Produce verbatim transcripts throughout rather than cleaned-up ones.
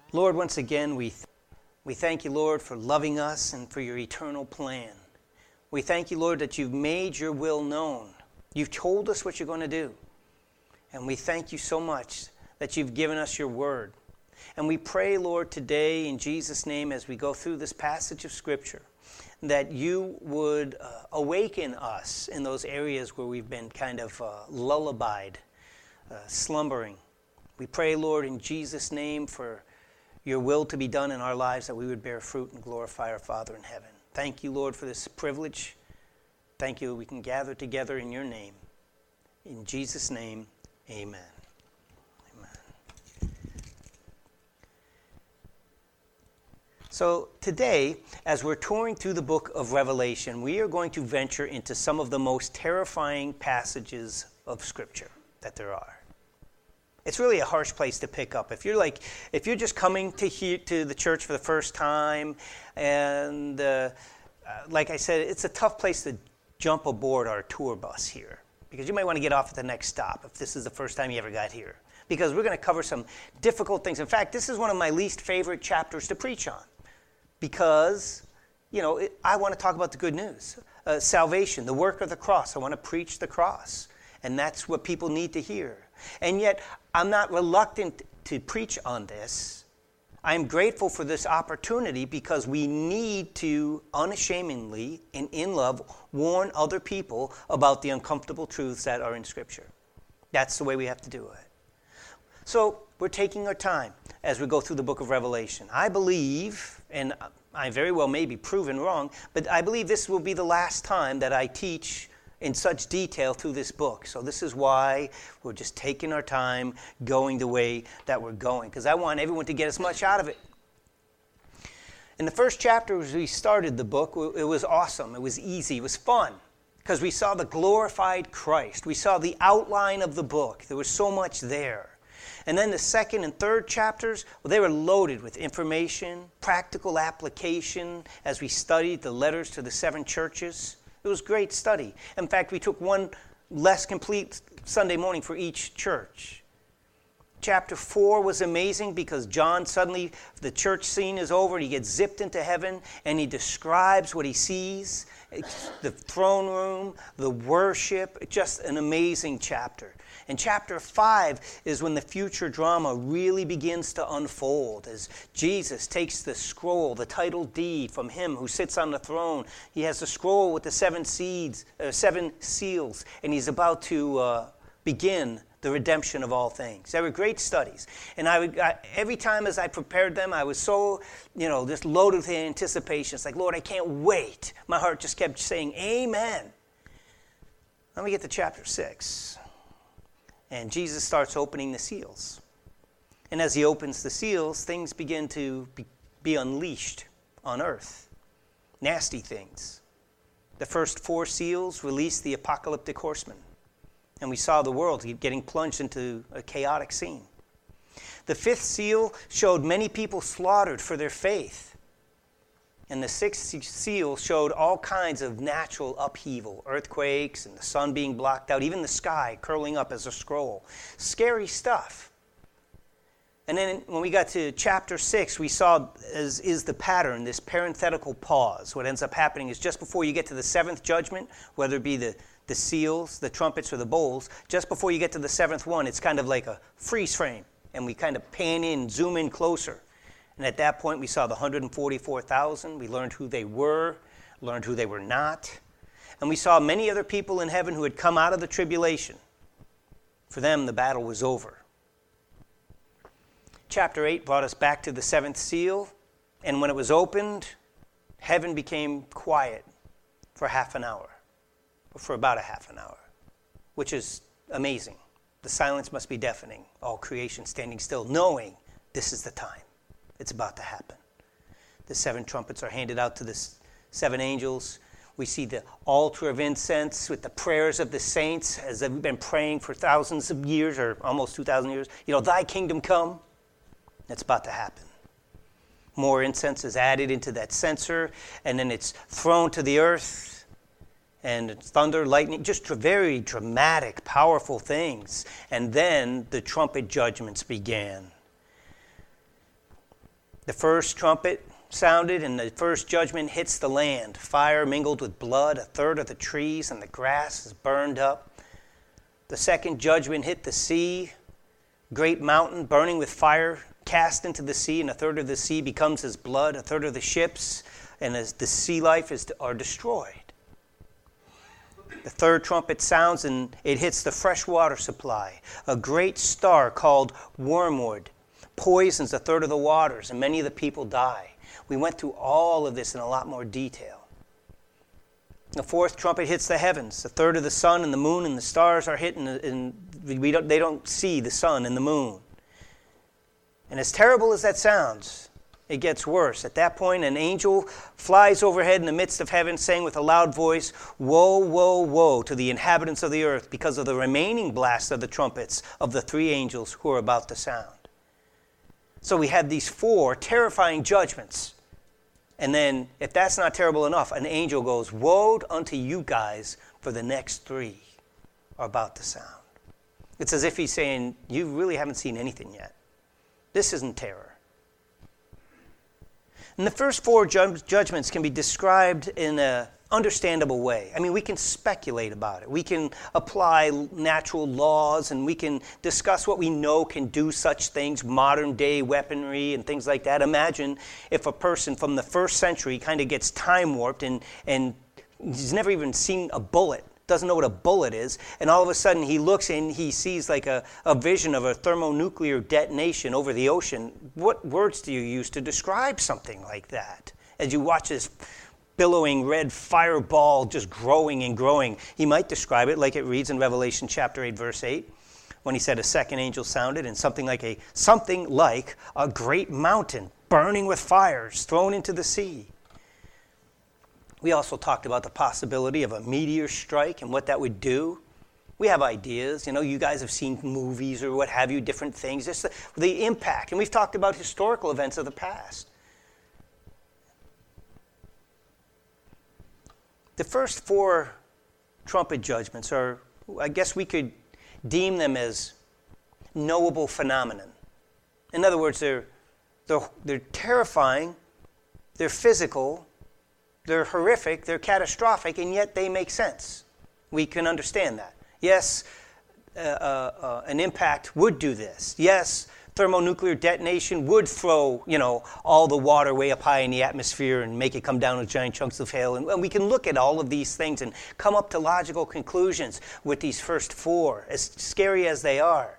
Lord, once again, we, we thank you, Lord, for loving us and for your eternal plan. We thank you, Lord, that you've made your will known. You've told us what you're going to do. And we thank you so much that you've given us your word. And we pray, Lord, today in Jesus' name as we go through this passage of Scripture, that you would uh, awaken us in those areas where we've been kind of uh, lullabied, uh, slumbering. We pray, Lord, in Jesus' name for your will to be done in our lives, that we would bear fruit and glorify our Father in heaven. Thank you, Lord, for this privilege. Thank you that we can gather together in your name. In Jesus' name, amen. Amen. So today, as we're touring through the book of Revelation, we are going to venture into some of the most terrifying passages of Scripture that there are. It's really a harsh place to pick up. If you're like, if you're just coming to here to the church for the first time, and uh, uh, like I said, it's a tough place to jump aboard our tour bus here, because you might want to get off at the next stop if this is the first time you ever got here, because we're going to cover some difficult things. In fact, this is one of my least favorite chapters to preach on, because, you know, it, I want to talk about the good news, uh, salvation, the work of the cross. I want to preach the cross, and that's what people need to hear. And yet, I'm not reluctant to preach on this. I'm grateful for this opportunity because we need to unashamedly and in love warn other people about the uncomfortable truths that are in Scripture. That's the way we have to do it. So we're taking our time as we go through the book of Revelation. I believe, and I very well may be proven wrong, but I believe this will be the last time that I teach in such detail through this book. So this is why we're just taking our time going the way that we're going, because I want everyone to get as much out of it. In the first chapter, as we started the book, it was awesome. It was easy. It was fun, because we saw the glorified Christ. We saw the outline of the book. There was so much there. And then the second and third chapters, well, they were loaded with information, practical application as we studied the letters to the seven churches. It was great study. In fact, we took one less complete Sunday morning for each church. Chapter four was amazing because John suddenly, the church scene is over, and he gets zipped into heaven, and he describes what he sees, the throne room, the worship, just an amazing chapter. And chapter five is when the future drama really begins to unfold as Jesus takes the scroll, the title deed from him who sits on the throne. He has the scroll with the seven seeds, uh, seven seals, and he's about to uh, begin the redemption of all things. They were great studies. And I would, I, every time as I prepared them, I was so, you know, just loaded with anticipation. It's like, Lord, I can't wait. My heart just kept saying, amen. Let me get to chapter six. And Jesus starts opening the seals. And as he opens the seals, things begin to be, be unleashed on earth. Nasty things. The first four seals released the apocalyptic horsemen. And we saw the world getting plunged into a chaotic scene. The fifth seal showed many people slaughtered for their faith. And the sixth seal showed all kinds of natural upheaval, earthquakes and the sun being blocked out, even the sky curling up as a scroll. Scary stuff. And then when we got to chapter six, we saw, as is the pattern, this parenthetical pause. What ends up happening is just before you get to the seventh judgment, whether it be the, the seals, the trumpets, or the bowls, just before you get to the seventh one, it's kind of like a freeze frame. And we kind of pan in, zoom in closer. And at that point, we saw the one hundred forty-four thousand. We learned who they were, learned who they were not. And we saw many other people in heaven who had come out of the tribulation. For them, the battle was over. Chapter eight brought us back to the seventh seal. And when it was opened, heaven became quiet for half an hour, or for about a half an hour, which is amazing. The silence must be deafening, all creation standing still, knowing this is the time. It's about to happen. The seven trumpets are handed out to the seven angels. We see the altar of incense with the prayers of the saints as they've been praying for thousands of years, or almost two thousand years. You know, thy kingdom come. It's about to happen. More incense is added into that censer, and then it's thrown to the earth. And it's thunder, lightning, just very dramatic, powerful things. And then the trumpet judgments began. The first trumpet sounded, and the first judgment hits the land. Fire mingled with blood. A third of the trees and the grass is burned up. The second judgment hit the sea. Great mountain burning with fire cast into the sea, and a third of the sea becomes as blood. A third of the ships and as the sea life is, are destroyed. The third trumpet sounds, and it hits the fresh water supply. A great star called wormwood poisons a third of the waters, and many of the people die. We went through all of this in a lot more detail. The fourth trumpet hits the heavens. A third of the sun and the moon and the stars are hit, and, and we don't, they don't see the sun and the moon. And as terrible as that sounds, it gets worse. At that point, an angel flies overhead in the midst of heaven, saying with a loud voice, "Woe, woe, woe to the inhabitants of the earth, because of the remaining blast of the trumpets of the three angels who are about to sound." So we had these four terrifying judgments. And then, if that's not terrible enough, an angel goes, "Woe unto you guys, for the next three are about to sound." It's as if he's saying, you really haven't seen anything yet. This isn't terror. And the first four ju- judgments can be described in an understandable way. I mean, we can speculate about it. We can apply natural laws, and we can discuss what we know can do such things, modern day weaponry and things like that. Imagine if a person from the first century kind of gets time warped and, and he's never even seen a bullet, doesn't know what a bullet is, and all of a sudden he looks and he sees like a, a vision of a thermonuclear detonation over the ocean. What words do you use to describe something like that? As you watch this billowing red fireball just growing and growing, he might describe it like it reads in Revelation chapter eight, verse eight, when he said a second angel sounded, and something like a something like a great mountain burning with fires thrown into the sea. We also talked about the possibility of a meteor strike and what that would do. We have ideas. You know, you guys have seen movies or what have you, different things. Just the, the impact. And we've talked about historical events of the past. The first four trumpet judgments are, I guess we could deem them as knowable phenomenon. In other words, they're, they're, they're terrifying, they're physical, they're horrific, they're catastrophic, and yet they make sense. We can understand that. Yes, uh, uh, uh, an impact would do this. Yes, thermonuclear detonation would throw, you know, all the water way up high in the atmosphere and make it come down with giant chunks of hail. And, and we can look at all of these things and come up to logical conclusions with these first four, as scary as they are.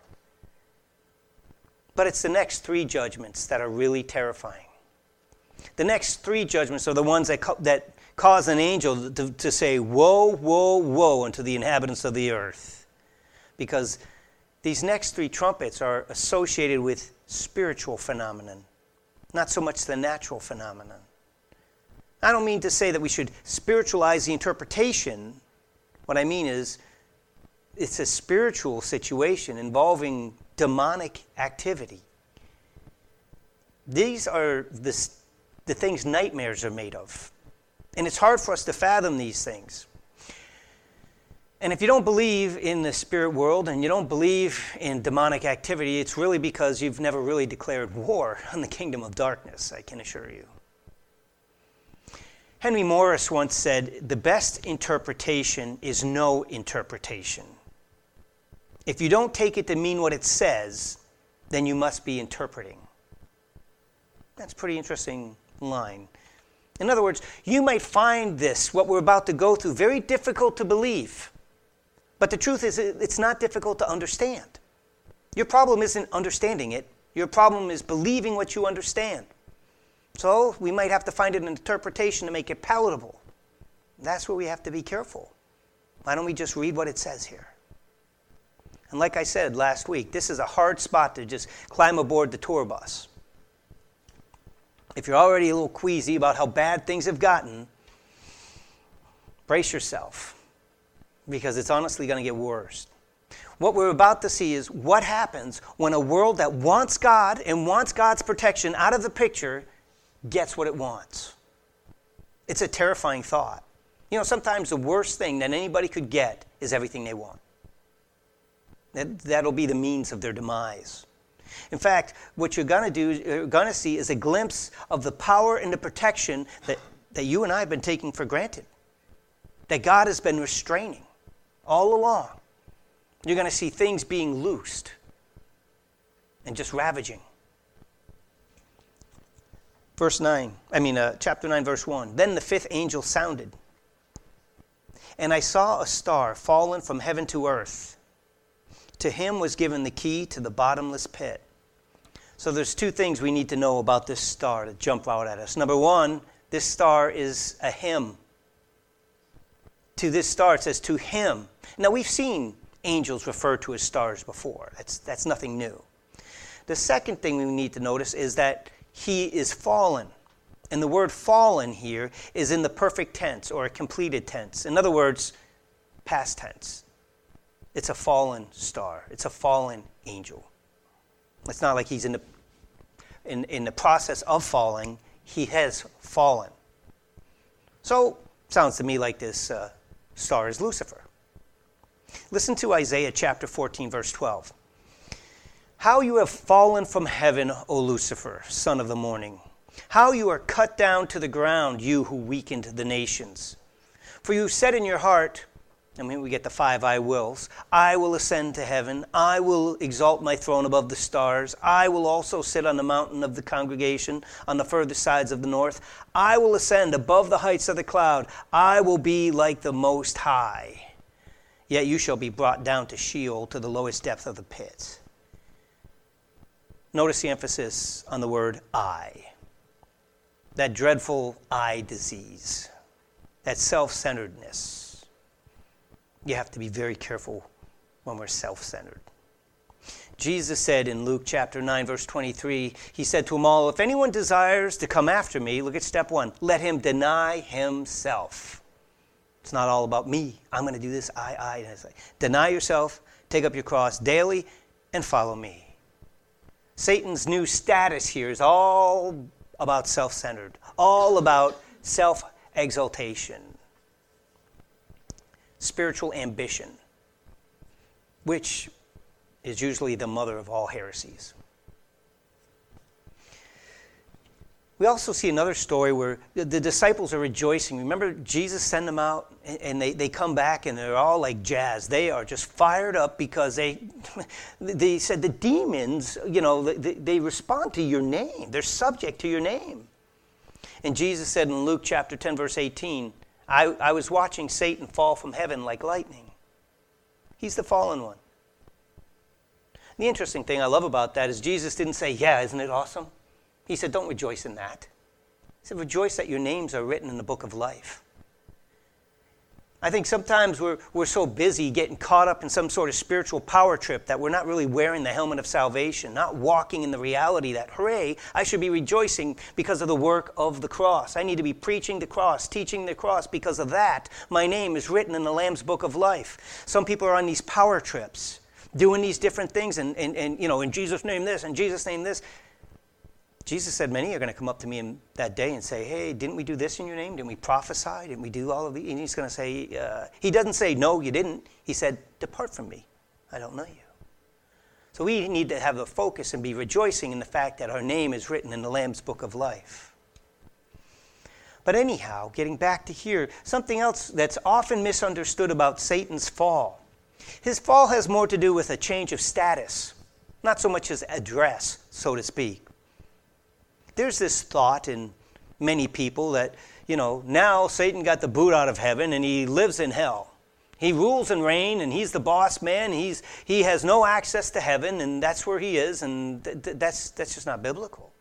But it's the next three judgments that are really terrifying. The next three judgments are the ones that, co- that cause an angel to, to say, "Woe, woe, woe unto the inhabitants of the earth." Because these next three trumpets are associated with spiritual phenomenon, not so much the natural phenomenon. I don't mean to say that we should spiritualize the interpretation. What I mean is, it's a spiritual situation involving demonic activity. These are the, the things nightmares are made of. And it's hard for us to fathom these things. And if you don't believe in the spirit world and you don't believe in demonic activity, it's really because you've never really declared war on the kingdom of darkness, I can assure you. Henry Morris once said, "The best interpretation is no interpretation. If you don't take it to mean what it says, then you must be interpreting." That's a pretty interesting line. In other words, you might find this, what we're about to go through, very difficult to believe. But the truth is, it's not difficult to understand. Your problem isn't understanding it. Your problem is believing what you understand. So we might have to find an interpretation to make it palatable. That's where we have to be careful. Why don't we just read what it says here? And like I said last week, this is a hard spot to just climb aboard the tour bus. If you're already a little queasy about how bad things have gotten, brace yourself, because it's honestly going to get worse. What we're about to see is what happens when a world that wants God and wants God's protection out of the picture gets what it wants. It's a terrifying thought. You know, sometimes the worst thing that anybody could get is everything they want. That, that'll be the means of their demise. In fact, what you're going to do, you're going to see is a glimpse of the power and the protection that, that you and I have been taking for granted, that God has been restraining all along. You're going to see things being loosed and just ravaging. Verse nine, I mean, uh, chapter nine, verse one. Then the fifth angel sounded, and I saw a star fallen from heaven to earth. To him was given the key to the bottomless pit. So there's two things we need to know about this star that jump out at us. Number one, this star is a him. To this star, it says to him. Now, we've seen angels referred to as stars before. That's, that's nothing new. The second thing we need to notice is that he is fallen. And the word fallen here is in the perfect tense or a completed tense. In other words, past tense. It's a fallen star. It's a fallen angel. It's not like he's in the, in, in the process of falling. He has fallen. So, sounds to me like this uh, star is Lucifer. Listen to Isaiah chapter fourteen, verse twelve. How you have fallen from heaven, O Lucifer, son of the morning. How you are cut down to the ground, you who weakened the nations. For you said in your heart, I mean, we get the five I wills. I will ascend to heaven. I will exalt my throne above the stars. I will also sit on the mountain of the congregation on the further sides of the north. I will ascend above the heights of the cloud. I will be like the Most High. Yet you shall be brought down to Sheol, to the lowest depth of the pit. Notice the emphasis on the word I. That dreadful eye disease. That self-centeredness. You have to be very careful when we're self-centered. Jesus said in Luke chapter nine, verse twenty-three, he said to them all, if anyone desires to come after me, look at step one, let him deny himself. It's not all about me. I'm going to do this, I, I. And it's like, deny yourself, take up your cross daily, and follow me. Satan's new status here is all about self-centered, all about self-exaltation, spiritual ambition, which is usually the mother of all heresies. We also see another story where the, the disciples are rejoicing. Remember, Jesus sent them out, and, and they, they come back, and they're all like jazzed. They are just fired up because they they said the demons, you know, they, they respond to your name. They're subject to your name. And Jesus said in Luke chapter ten, verse eighteen, I, I was watching Satan fall from heaven like lightning. He's the fallen one. The interesting thing I love about that is Jesus didn't say, yeah, isn't it awesome? He said, don't rejoice in that. He said, rejoice that your names are written in the book of life. I think sometimes we're, we're so busy getting caught up in some sort of spiritual power trip that we're not really wearing the helmet of salvation, not walking in the reality that, hooray, I should be rejoicing because of the work of the cross. I need to be preaching the cross, teaching the cross. Because of that, my name is written in the Lamb's book of life. Some people are on these power trips, doing these different things, and, and, and you know, in Jesus' name this, in Jesus' name this. Jesus said many are going to come up to me in that day and say, hey, didn't we do this in your name? Didn't we prophesy? Didn't we do all of these? And he's going to say, uh, he doesn't say, no, you didn't. He said, depart from me. I don't know you. So we need to have the focus and be rejoicing in the fact that our name is written in the Lamb's book of life. But anyhow, getting back to here, something else that's often misunderstood about Satan's fall. His fall has more to do with a change of status, not so much his address, so to speak. There's this thought in many people that, you know, now Satan got the boot out of heaven and he lives in hell. He rules and reigns and he's the boss man. He's he has no access to heaven and that's where he is, and th- th- that's that's just not biblical.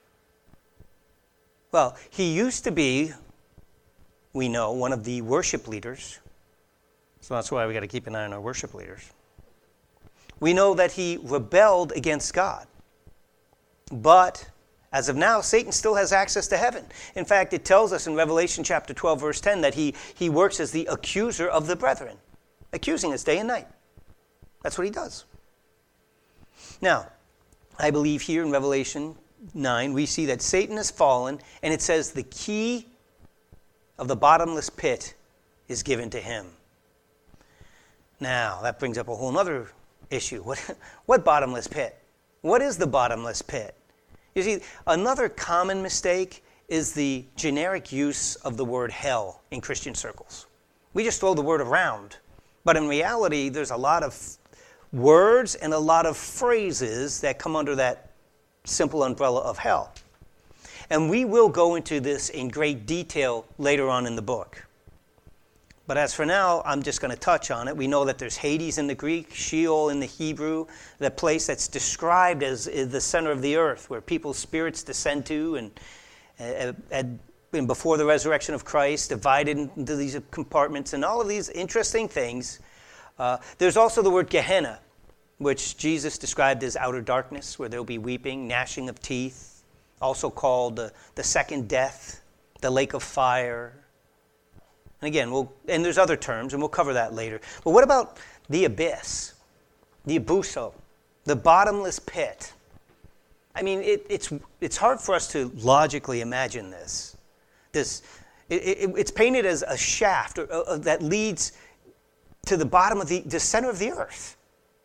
Well, he used to be, we know, one of the worship leaders. So that's why we got to keep an eye on our worship leaders. We know that he rebelled against God. But as of now, Satan still has access to heaven. In fact, it tells us in Revelation chapter twelve, verse ten, that he, he works as the accuser of the brethren, accusing us day and night. That's what he does. Now, I believe here in Revelation nine, we see that Satan has fallen, and it says the key of the bottomless pit is given to him. Now, that brings up a whole other issue. What, what bottomless pit? What is the bottomless pit? You see, another common mistake is the generic use of the word hell in Christian circles. We just throw the word around. But in reality, there's a lot of words and a lot of phrases that come under that simple umbrella of hell. And we will go into this in great detail later on in the book. But as for now, I'm just going to touch on it. We know that there's Hades in the Greek, Sheol in the Hebrew, the place that's described as the center of the earth, where people's spirits descend to, and, and, and before the resurrection of Christ, divided into these compartments, and all of these interesting things. Uh, there's also the word Gehenna, which Jesus described as outer darkness, where there will be weeping, gnashing of teeth, also called the, the second death, the lake of fire. And again, we'll, and there's other terms, and we'll cover that later. But what about the abyss, the abuso, the bottomless pit? I mean, it, it's it's hard for us to logically imagine this. This it, it, it's painted as a shaft or, uh, that leads to the bottom of the, the center of the earth.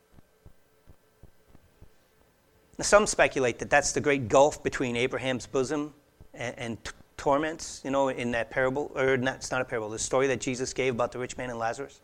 Now, some speculate that that's the great gulf between Abraham's bosom and, and t- torments, you know, in that parable, or not, it's not a parable, the story that Jesus gave about the rich man and Lazarus.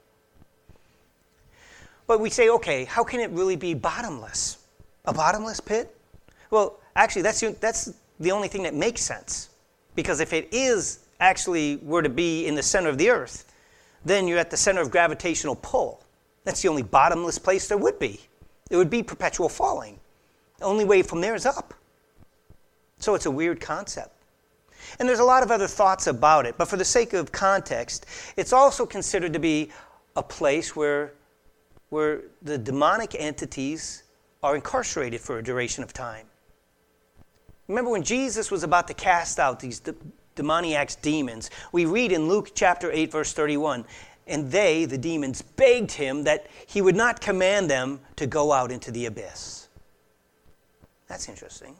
But we say, okay, how can it really be bottomless? A bottomless pit? Well, actually, that's the, that's the only thing that makes sense. Because if it is actually were to be in the center of the earth, then you're at the center of gravitational pull. That's the only bottomless place there would be. It would be perpetual falling. The only way from there is up. So it's a weird concept. And there's a lot of other thoughts about it, but for the sake of context, it's also considered to be a place where, where the demonic entities are incarcerated for a duration of time. Remember when Jesus was about to cast out these de- demoniac demons, we read in Luke chapter eight, verse thirty-one, and they, the demons, begged him that he would not command them to go out into the abyss. That's interesting.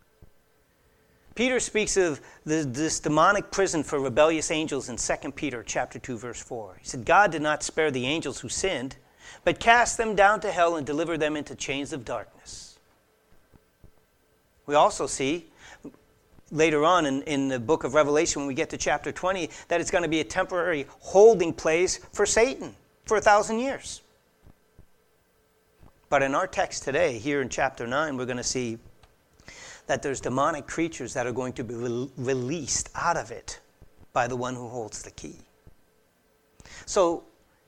Peter speaks of the, this demonic prison for rebellious angels in Second Peter chapter two, verse four. He said, God did not spare the angels who sinned, but cast them down to hell and delivered them into chains of darkness. We also see later on in, in the book of Revelation, when we get to chapter twenty, that it's going to be a temporary holding place for Satan for a thousand years. But in our text today, here in chapter nine, we're going to see that there's demonic creatures that are going to be re- released out of it by the one who holds the key. So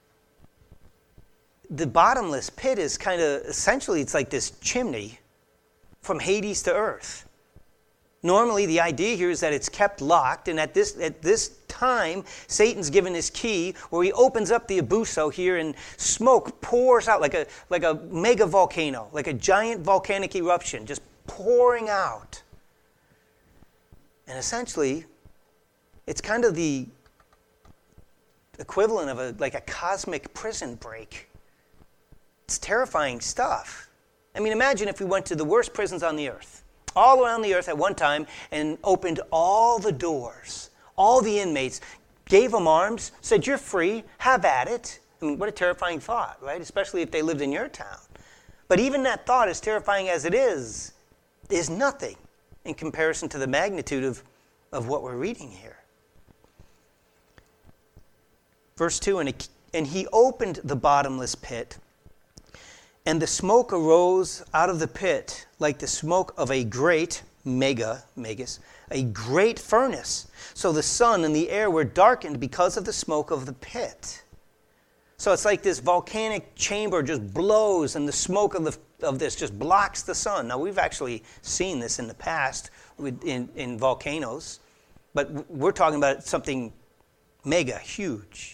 the bottomless pit is kind of, essentially, it's like this chimney from Hades to earth. Normally, the idea here is that it's kept locked, and at this at this time, Satan's given his key, where he opens up the abuso here, and smoke pours out like a like a mega volcano, like a giant volcanic eruption, just pouring out. And essentially, it's kind of the equivalent of a like a cosmic prison break. It's terrifying stuff. I mean, imagine if we went to the worst prisons on the earth, all around the earth at one time, and opened all the doors, all the inmates, gave them arms, said, you're free, have at it. I mean, what a terrifying thought, right? Especially if they lived in your town. But even that thought, as terrifying as it is, is nothing in comparison to the magnitude of, of what we're reading here. Verse two, and, it, and he opened the bottomless pit, and the smoke arose out of the pit like the smoke of a great, mega, megas, a great furnace. So the sun and the air were darkened because of the smoke of the pit. So it's like this volcanic chamber just blows, and the smoke of the of this just blocks the sun. Now, we've actually seen this in the past with, in, in volcanoes, but we're talking about something mega, huge.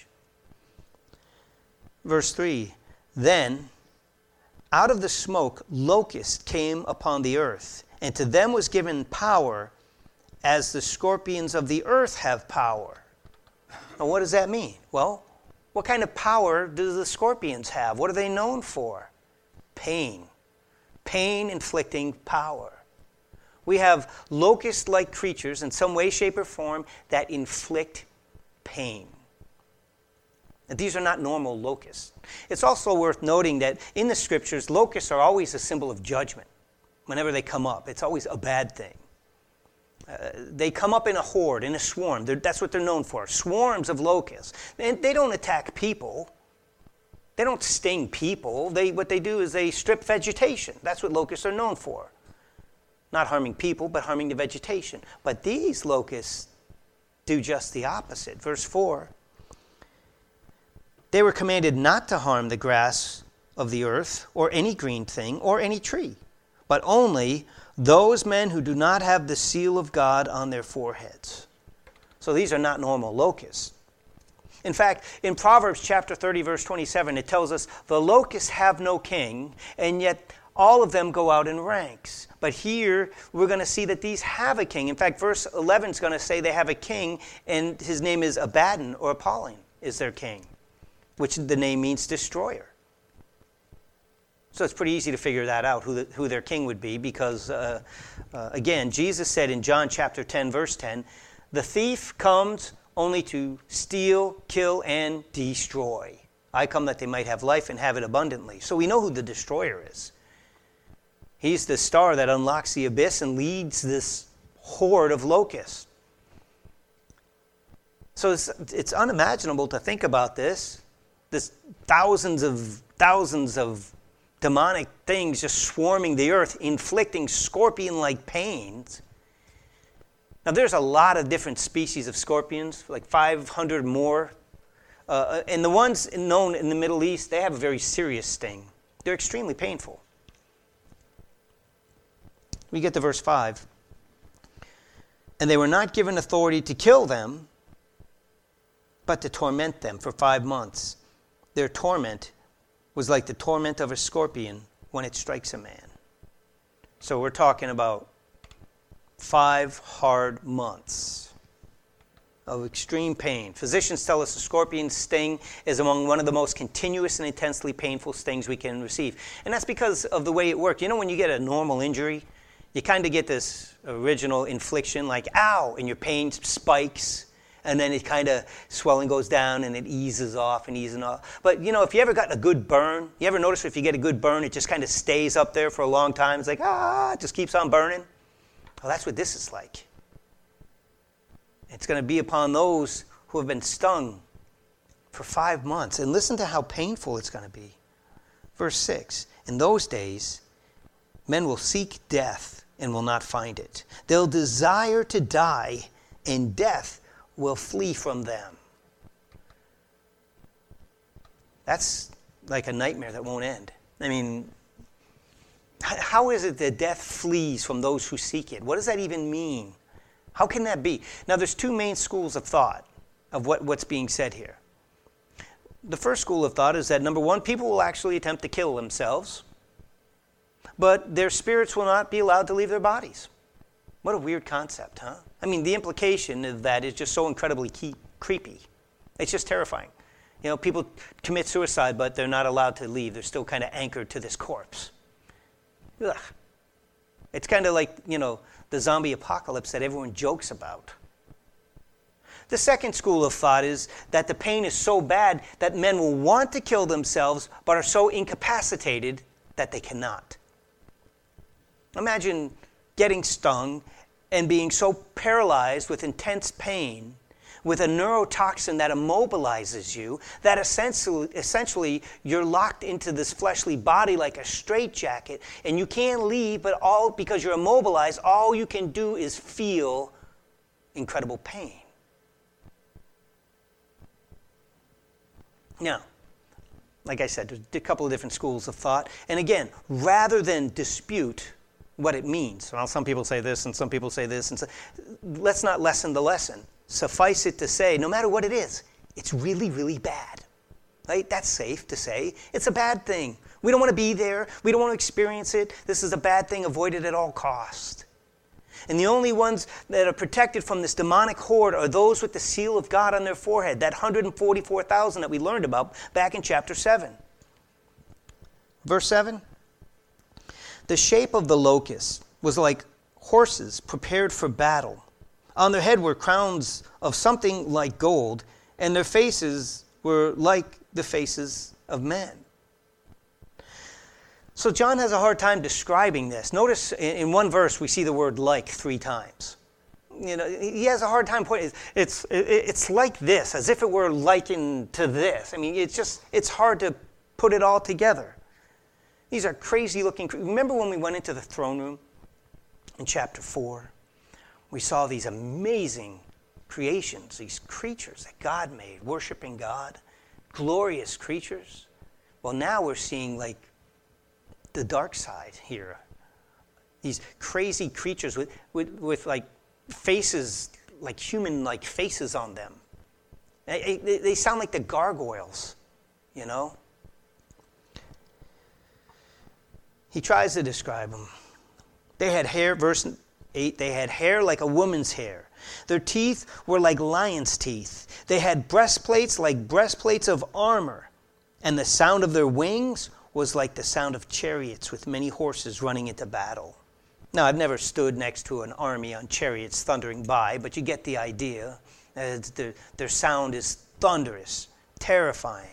Verse three, then out of the smoke locusts came upon the earth, and to them was given power as the scorpions of the earth have power. Now, what does that mean? Well, what kind of power do the scorpions have? What are they known for? Pain. Pain-inflicting power. We have locust-like creatures in some way, shape, or form that inflict pain. And these are not normal locusts. It's also worth noting that in the scriptures, locusts are always a symbol of judgment. whenever they come up. It's always a bad thing. Uh, they come up in a horde, in a swarm. They're, that's what they're known for, swarms of locusts. And they don't attack people. They don't sting people. They, what they do is they strip vegetation. That's what locusts are known for. Not harming people, but harming the vegetation. But these locusts do just the opposite. Verse four, they were commanded not to harm the grass of the earth, or any green thing, or any tree, but only those men who do not have the seal of God on their foreheads. So these are not normal locusts. In fact, in Proverbs chapter thirty, verse twenty-seven, it tells us the locusts have no king, and yet all of them go out in ranks. But here, we're going to see that these have a king. In fact, verse eleven is going to say they have a king, and his name is Abaddon, or Apollyon is their king, which the name means destroyer. So it's pretty easy to figure that out, who, the, who their king would be, because, uh, uh, again, Jesus said in John chapter ten, verse ten, the thief comes only to steal, kill, and destroy. I come that they might have life and have it abundantly. So we know who the destroyer is. He's the star that unlocks the abyss and leads this horde of locusts. So it's, it's unimaginable to think about this. This thousands of thousands of demonic things just swarming the earth, inflicting scorpion-like pains. Now, there's a lot of different species of scorpions, like five hundred more. Uh, and the ones known in the Middle East, they have a very serious sting. They're extremely painful. We get to verse five. And they were not given authority to kill them, but to torment them for five months. Their torment was like the torment of a scorpion when it strikes a man. So we're talking about five hard months of extreme pain. Physicians tell us the scorpion's sting is among one of the most continuous and intensely painful stings we can receive. And that's because of the way it worked. You know, when you get a normal injury, you kind of get this original infliction, like, ow, and your pain spikes, and then it kind of, swelling goes down, and it eases off and eases off. But, you know, if you ever got a good burn, you ever notice if you get a good burn, it just kind of stays up there for a long time? It's like, ah, it just keeps on burning. Well, that's what this is like. It's going to be upon those who have been stung for five months. And listen to how painful it's going to be. Verse six, in those days, men will seek death and will not find it. They'll desire to die, and death will flee from them. That's like a nightmare that won't end. I mean, how is it that death flees from those who seek it? What does that even mean? How can that be? Now, there's two main schools of thought of what, what's being said here. The first school of thought is that, number one, people will actually attempt to kill themselves, but their spirits will not be allowed to leave their bodies. What a weird concept, huh? I mean, the implication of that is just so incredibly key, creepy. It's just terrifying. You know, people commit suicide, but they're not allowed to leave. They're still kind of anchored to this corpse. Ugh. It's kind of like, you know, the zombie apocalypse that everyone jokes about. The second school of thought is that the pain is so bad that men will want to kill themselves, but are so incapacitated that they cannot. Imagine getting stung and being so paralyzed with intense pain, with a neurotoxin that immobilizes you, that essentially, essentially you're locked into this fleshly body like a straitjacket, and you can't leave, but all because you're immobilized, all you can do is feel incredible pain. Now, like I said, there's a couple of different schools of thought. And again, rather than dispute what it means, well, some people say this and some people say this, and so, let's not lessen the lesson. Suffice it to say, no matter what it is, it's really, really bad. Right? That's safe to say. It's a bad thing. We don't want to be there. We don't want to experience it. This is a bad thing. Avoid it at all costs. And the only ones that are protected from this demonic horde are those with the seal of God on their forehead, that one hundred forty-four thousand that we learned about back in chapter seven. Verse seven. The shape of the locusts was like horses prepared for battle. On their head were crowns of something like gold, and their faces were like the faces of men. So John has a hard time describing this. Notice in one verse we see the word like three times. You know, he has a hard time pointing. It's, it's like this, as if it were likened to this. I mean, it's just, it's hard to put it all together. These are crazy looking. Remember when we went into the throne room in chapter four? We saw these amazing creations, these creatures that God made, worshiping God, glorious creatures. Well, now we're seeing like the dark side here. These crazy creatures with, with, with like faces, like human-like faces on them. They, they, they sound like the gargoyles, you know? He tries to describe them. They had hair, verse eight, they had hair like a woman's hair. Their teeth were like lion's teeth. They had breastplates like breastplates of armor. And the sound of their wings was like the sound of chariots with many horses running into battle. Now, I've never stood next to an army on chariots thundering by, but you get the idea. Uh, their, their sound is thunderous, terrifying.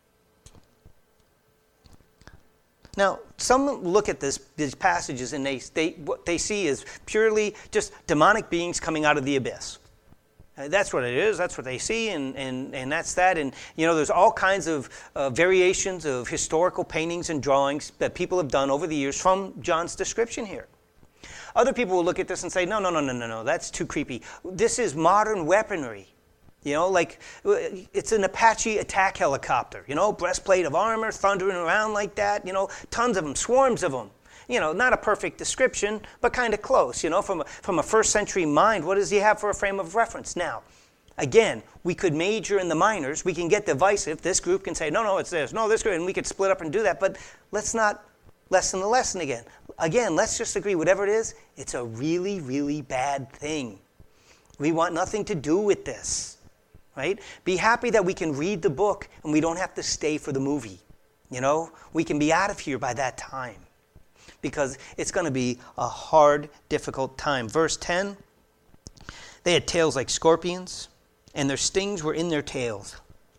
Now, some look at this, these passages and they, they, what they see is purely just demonic beings coming out of the abyss. Uh, that's what it is. That's what they see, and, and, and that's that. And, you know, there's all kinds of uh, variations of historical paintings and drawings that people have done over the years from John's description here. Other people will look at this and say, no, no, no, no, no, no, that's too creepy. This is modern weaponry. You know, like, it's an Apache attack helicopter, you know, breastplate of armor, thundering around like that, you know, tons of them, swarms of them. You know, not a perfect description, but kind of close, you know, from a, from a first century mind, what does he have for a frame of reference? Now, again, we could major in the minors, we can get divisive, this group can say, no, no, it's this, no, this group, and we could split up and do that, but let's not lessen the lesson again. Again, let's just agree, whatever it is, it's a really, really bad thing. We want nothing to do with this. Right? Be happy that we can read the book and we don't have to stay for the movie. You know, we can be out of here by that time because it's going to be a hard, difficult time. Verse ten, they had tails like scorpions and their stings were in their tails.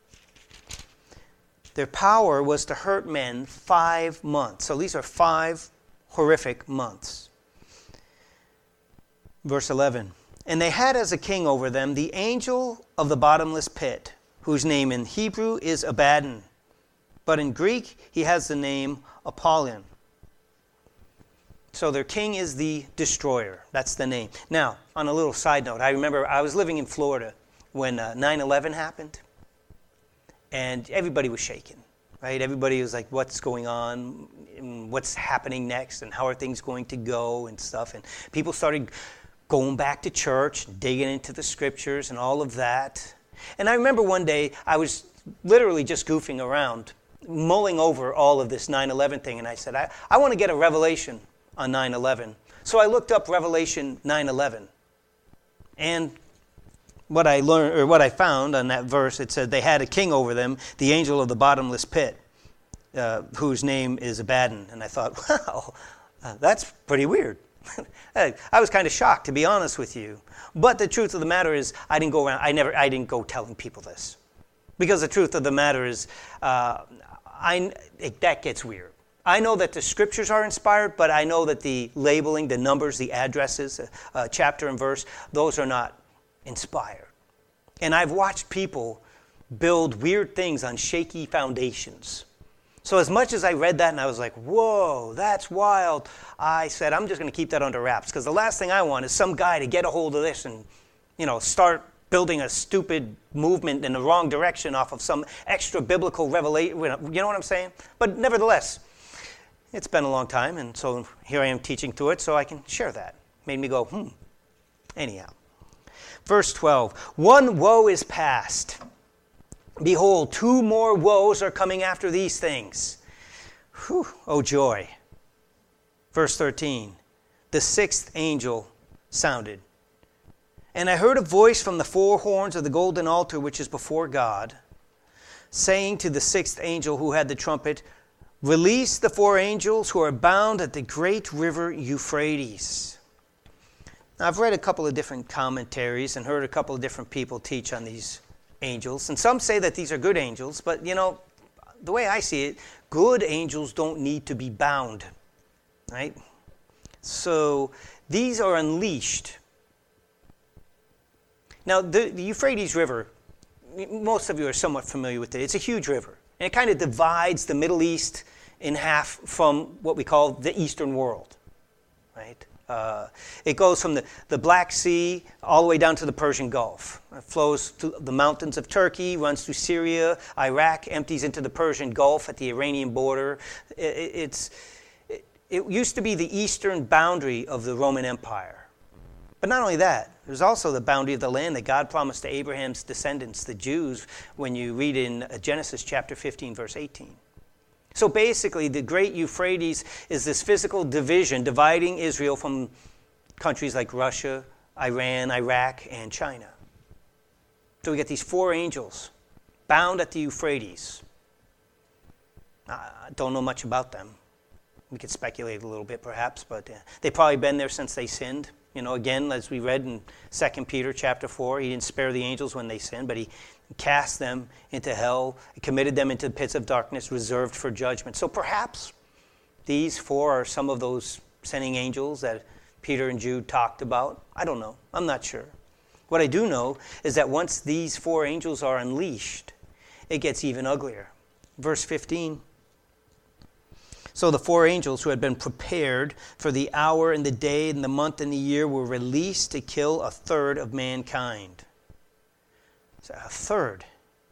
Their power was to hurt men five months. So these are five horrific months. Verse eleven. And they had as a king over them the angel of the bottomless pit, whose name in Hebrew is Abaddon, but in Greek he has the name Apollyon. So their king is the destroyer. That's the name. Now, on a little side note, I remember I was living in Florida when uh, nine eleven happened, and everybody was shaken, right? Everybody was like, what's going on, and what's happening next, and how are things going to go and stuff, and people started going back to church, digging into the scriptures and all of that. And I remember one day I was literally just goofing around, mulling over all of this nine eleven thing, and I said, I, I want to get a revelation on nine eleven. So I looked up Revelation nine eleven. And what I learned, or what I found on that verse, it said they had a king over them, the angel of the bottomless pit, uh, whose name is Abaddon. And I thought, wow, uh, that's pretty weird. I was kind of shocked, to be honest with you. But the truth of the matter is, I didn't go around. I never. I didn't go telling people this, because the truth of the matter is, uh, I it, that gets weird. I know that the scriptures are inspired, but I know that the labeling, the numbers, the addresses, uh, uh, chapter and verse, those are not inspired. And I've watched people build weird things on shaky foundations. So as much as I read that and I was like, whoa, that's wild, I said, I'm just going to keep that under wraps, because the last thing I want is some guy to get a hold of this and, you know, start building a stupid movement in the wrong direction off of some extra biblical revelation. You know what I'm saying? But nevertheless, it's been a long time, and so here I am teaching through it, so I can share that. Made me go, hmm. Anyhow. Verse twelve, one woe is past. Behold, two more woes are coming after these things. Whew, oh joy. Verse thirteen, the sixth angel sounded. And I heard a voice from the four horns of the golden altar which is before God, saying to the sixth angel who had the trumpet, release the four angels who are bound at the great river Euphrates. Now, I've read a couple of different commentaries and heard a couple of different people teach on these angels, and some say that these are good angels, but you know, the way I see it, good angels don't need to be bound, right? So these are unleashed. Now, the, the Euphrates River, most of you are somewhat familiar with it. It's a huge river, and it kind of divides the Middle East in half from what we call the Eastern world, right? Uh, it goes from the, the Black Sea all the way down to the Persian Gulf. It flows through the mountains of Turkey, runs through Syria, Iraq, empties into the Persian Gulf at the Iranian border. It, it's, it, it used to be the eastern boundary of the Roman Empire. But not only that, there's also the boundary of the land that God promised to Abraham's descendants, the Jews, when you read in Genesis chapter fifteen, verse eighteen. So basically, the great Euphrates is this physical division dividing Israel from countries like Russia, Iran, Iraq, and China. So we get these four angels bound at the Euphrates. I don't know much about them. We could speculate a little bit perhaps, but uh, they've probably been there since they sinned. You know, again, as we read in Second Peter chapter four, he didn't spare the angels when they sinned, but he cast them into hell, committed them into the pits of darkness reserved for judgment. So perhaps these four are some of those sinning angels that Peter and Jude talked about. I don't know. I'm not sure. What I do know is that once these four angels are unleashed, it gets even uglier. Verse fifteen. So the four angels who had been prepared for the hour and the day and the month and the year were released to kill a third of mankind. So a third.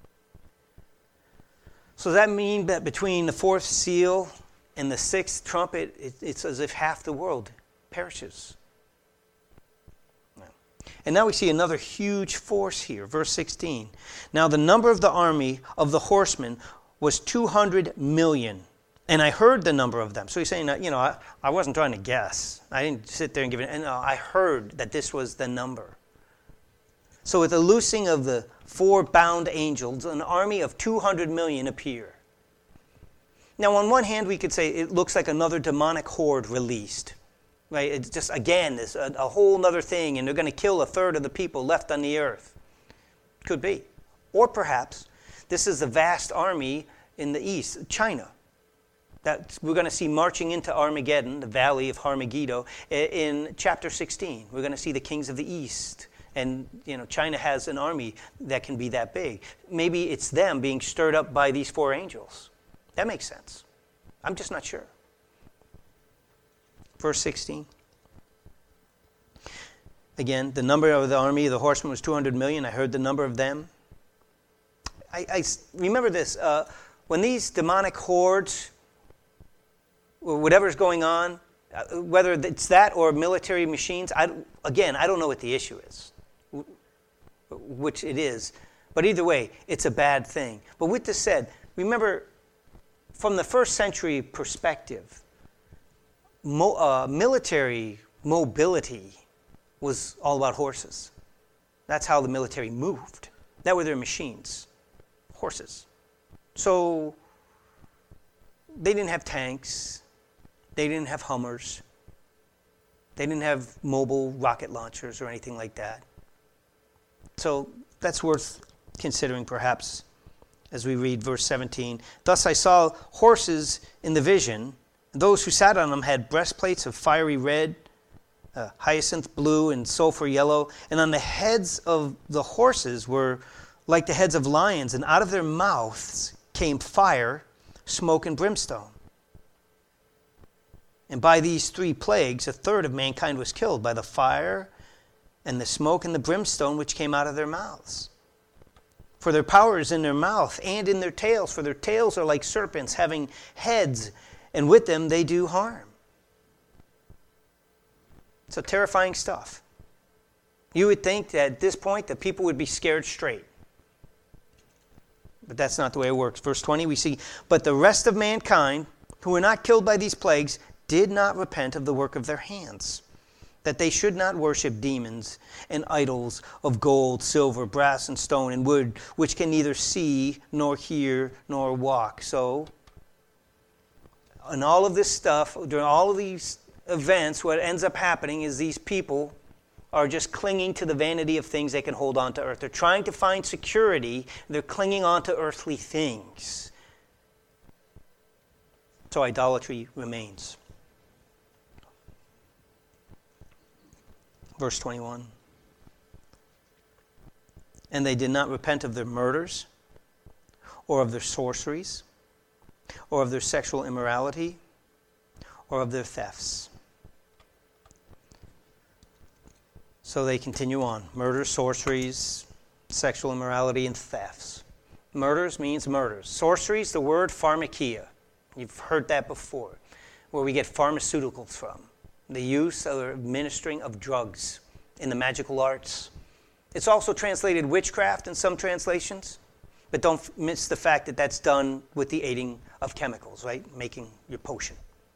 So does that mean that between the fourth seal and the sixth trumpet, it, it's as if half the world perishes? No. And now we see another huge force here. Verse sixteen. Now the number of the army of the horsemen was two hundred million. And I heard the number of them. So he's saying, you know, I, I wasn't trying to guess. I didn't sit there and give it. No, I heard that this was the number. So with the loosing of the four bound angels, an army of two hundred million appear. Now, on one hand, we could say it looks like another demonic horde released. Right? It's just, again, this a, a whole other thing, and they're going to kill a third of the people left on the earth. Could be. Or perhaps this is the vast army in the east, China, that we're going to see marching into Armageddon, the valley of Armageddon, in chapter sixteen. We're going to see the kings of the east. And, you know, China has an army that can be that big. Maybe it's them being stirred up by these four angels. That makes sense. I'm just not sure. Verse sixteen. Again, the number of the army of the horsemen was two hundred million. I heard the number of them. I, I remember this. Uh, when these demonic hordes, or whatever's going on, uh, whether it's that or military machines, I, again, I don't know what the issue is, which it is. But either way, it's a bad thing. But with this said, remember, from the first century perspective, mo- uh, military mobility was all about horses. That's how the military moved. That were their machines, horses. So they didn't have tanks. They didn't have Hummers. They didn't have mobile rocket launchers or anything like that. So that's worth considering perhaps as we read verse seventeen. Thus I saw horses in the vision. Those who sat on them had breastplates of fiery red, uh, hyacinth blue, and sulfur yellow. And on the heads of the horses were like the heads of lions, and out of their mouths came fire, smoke, and brimstone. And by these three plagues, a third of mankind was killed by the fire and the smoke and the brimstone which came out of their mouths. For their power is in their mouth and in their tails, for their tails are like serpents having heads, and with them they do harm. So terrifying stuff. You would think that at this point that people would be scared straight. But that's not the way it works. Verse twenty, we see, but the rest of mankind who were not killed by these plagues did not repent of the work of their hands, that they should not worship demons and idols of gold, silver, brass, and stone, and wood, which can neither see, nor hear, nor walk. So, in all of this stuff, during all of these events, what ends up happening is these people are just clinging to the vanity of things they can hold on to earth. They're trying to find security. They're clinging on to earthly things. So idolatry remains. Verse twenty-one. And they did not repent of their murders, or of their sorceries, or of their sexual immorality, or of their thefts. So they continue on. Murders, sorceries, sexual immorality, and thefts. Murders means murders. Sorceries, the word pharmakia. You've heard that before, where we get pharmaceuticals from. The use or administering of drugs in the magical arts. It's also translated witchcraft in some translations, but don't miss the fact that that's done with the aiding of chemicals, right? Making your potion.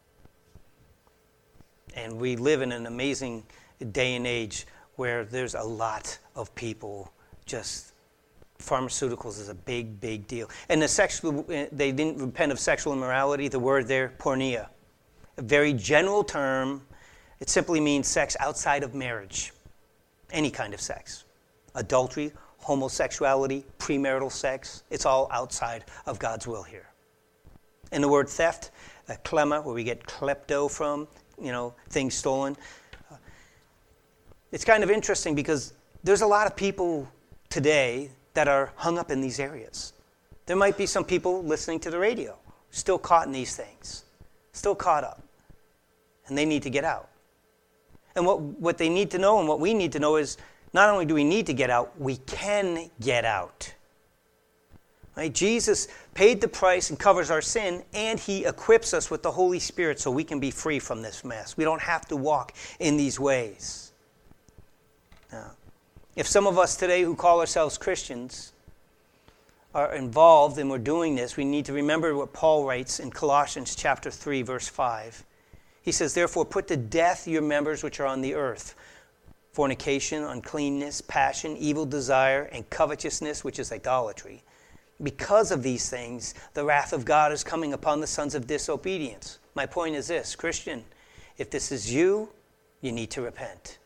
And we live in an amazing day and age where there's a lot of people just, pharmaceuticals is a big, big deal. And the sexual, they didn't repent of sexual immorality, the word there, porneia. A very general term. It simply means sex outside of marriage. Any kind of sex. Adultery, homosexuality, premarital sex, it's all outside of God's will here. And the word theft, uh, klema, where we get klepto from, you know, things stolen. Uh, it's kind of interesting because there's a lot of people today that are hung up in these areas. There might be some people listening to the radio, still caught in these things, still caught up, and they need to get out. And what, what they need to know and what we need to know is not only do we need to get out, we can get out. Right? Jesus paid the price and covers our sin, and he equips us with the Holy Spirit so we can be free from this mess. We don't have to walk in these ways. Now, if some of us today who call ourselves Christians are involved and we're doing this, we need to remember what Paul writes in Colossians chapter three, verse five. He says, therefore put to death your members which are on the earth, fornication, uncleanness, passion, evil desire, and covetousness, which is idolatry. Because of these things, the wrath of God is coming upon the sons of disobedience. My point is this, Christian, if this is you, you need to repent.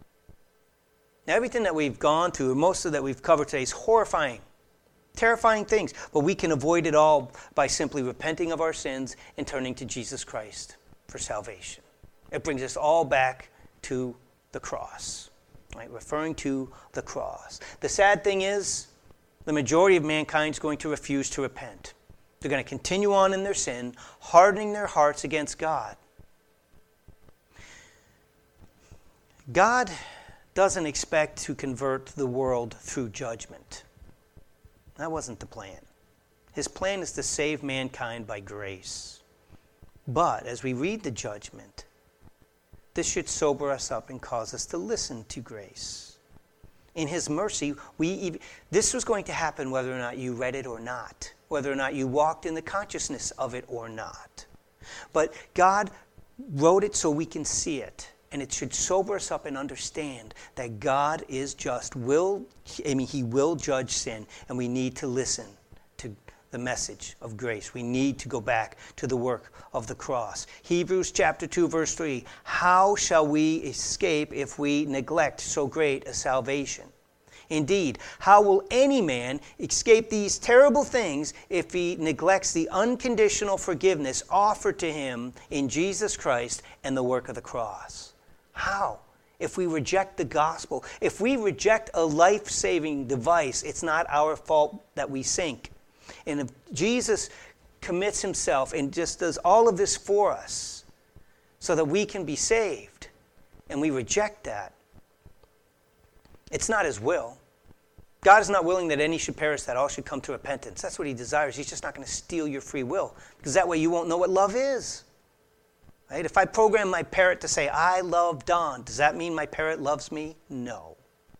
Now, everything that we've gone through, most of that we've covered today is horrifying, terrifying things, but we can avoid it all by simply repenting of our sins and turning to Jesus Christ for salvation. It brings us all back to the cross, right? Referring to the cross. The sad thing is, the majority of mankind is going to refuse to repent. They're going to continue on in their sin, hardening their hearts against God. God doesn't expect to convert the world through judgment. That wasn't the plan. His plan is to save mankind by grace. But as we read the judgment, this should sober us up and cause us to listen to grace. In his mercy, we even, this was going to happen whether or not you read it or not, whether or not you walked in the consciousness of it or not. But God wrote it so we can see it, and it should sober us up and understand that God is just, will, I mean, he will judge sin, and we need to listen to the message of grace. We need to go back to the work of the cross. Hebrews chapter two, verse three, how shall we escape if we neglect so great a salvation? Indeed, how will any man escape these terrible things if he neglects the unconditional forgiveness offered to him in Jesus Christ and the work of the cross? How? If we reject the gospel, if we reject a life-saving device, it's not our fault that we sink. And if Jesus commits himself and just does all of this for us so that we can be saved, and we reject that, it's not his will. God is not willing that any should perish, that all should come to repentance. That's what he desires. He's just not going to steal your free will, because that way you won't know what love is. Right? If I program my parrot to say, I love Don, does that mean my parrot loves me? No.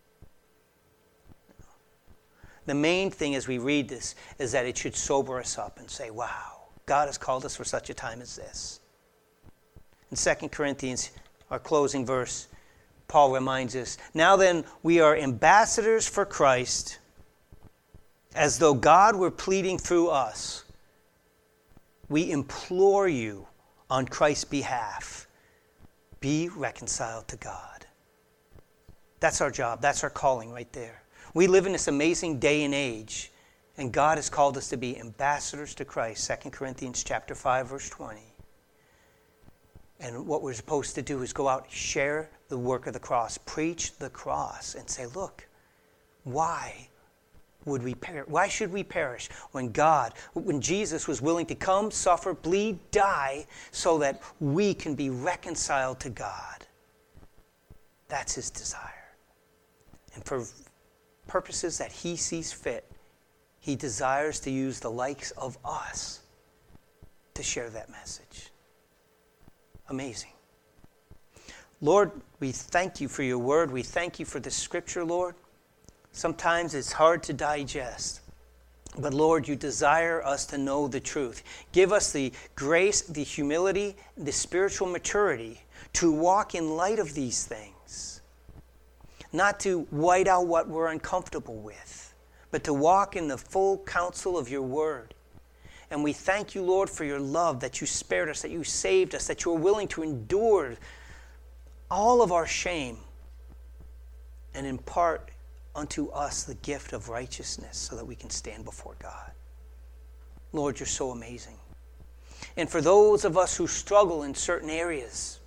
The main thing as we read this is that it should sober us up and say, wow, God has called us for such a time as this. In Second Corinthians, our closing verse, Paul reminds us, now then, we are ambassadors for Christ, as though God were pleading through us. We implore you on Christ's behalf, be reconciled to God. That's our job. That's our calling right there. We live in this amazing day and age, And God has called us to be ambassadors to Christ, Second Corinthians chapter five, verse twenty. And what we're supposed to do is go out, share the work of the cross, preach the cross, and say, look, why would we per- why should we perish when God, when Jesus was willing to come, suffer, bleed, die, so that we can be reconciled to God? That's his desire. And for purposes that he sees fit, he desires to use the likes of us to share that message. Amazing. Lord, we thank you for your word. We thank you for the scripture, Lord. Sometimes it's hard to digest. But Lord, you desire us to know the truth. Give us the grace, the humility, the spiritual maturity to walk in light of these things. Not to white out what we're uncomfortable with, but to walk in the full counsel of your word. And we thank you, Lord, for your love, that you spared us, that you saved us, that you are willing to endure all of our shame and impart unto us the gift of righteousness so that we can stand before God. Lord, you're so amazing. And for those of us who struggle in certain areas,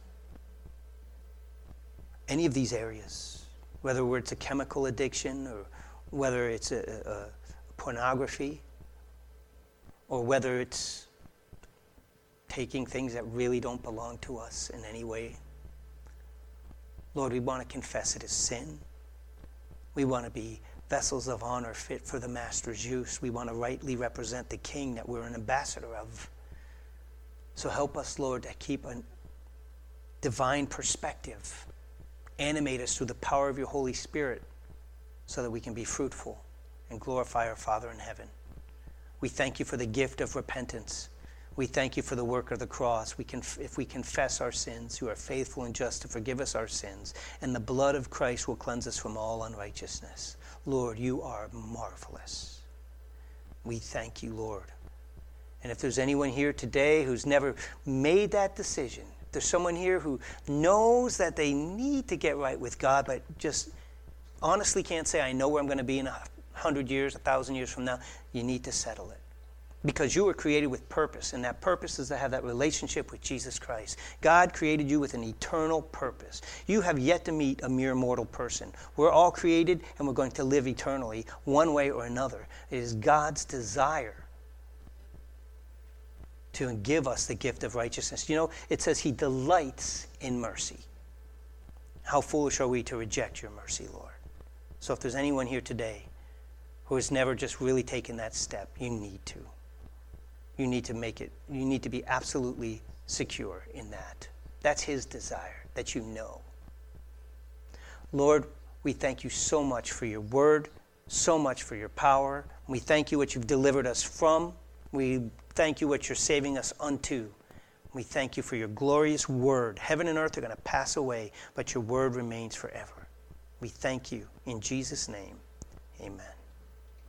any of these areas, whether it's a chemical addiction or whether it's a, a, a pornography, or whether it's taking things that really don't belong to us in any way. Lord, we want to confess it as sin. We want to be vessels of honor fit for the Master's use. We want to rightly represent the King that we're an ambassador of. So help us, Lord, to keep a divine perspective. Animate us through the power of your Holy Spirit so that we can be fruitful and glorify our Father in heaven. We thank you for the gift of repentance. We thank you for the work of the cross. We can, if we confess our sins, you are faithful and just to forgive us our sins, and the blood of Christ will cleanse us from all unrighteousness. Lord, you are marvelous. We thank you, Lord. And if there's anyone here today who's never made that decision, if there's someone here who knows that they need to get right with God, but just honestly can't say, I know where I'm going to be in a hundred years, a thousand years from now, you need to settle it. Because you were created with purpose, and that purpose is to have that relationship with Jesus Christ. God created you with an eternal purpose. You have yet to meet a mere mortal person. We're all created, and we're going to live eternally, one way or another. It is God's desire to give us the gift of righteousness. You know, it says he delights in mercy. How foolish are we to reject your mercy, Lord? So if there's anyone here today who has never just really taken that step, you need to. You need to make it, you need to be absolutely secure in that. That's his desire, that you know. Lord, we thank you so much for your word, so much for your power. We thank you what you've delivered us from. We thank you what you're saving us unto. We thank you for your glorious word. Heaven and earth are going to pass away, but your word remains forever. We thank you in Jesus' name. Amen.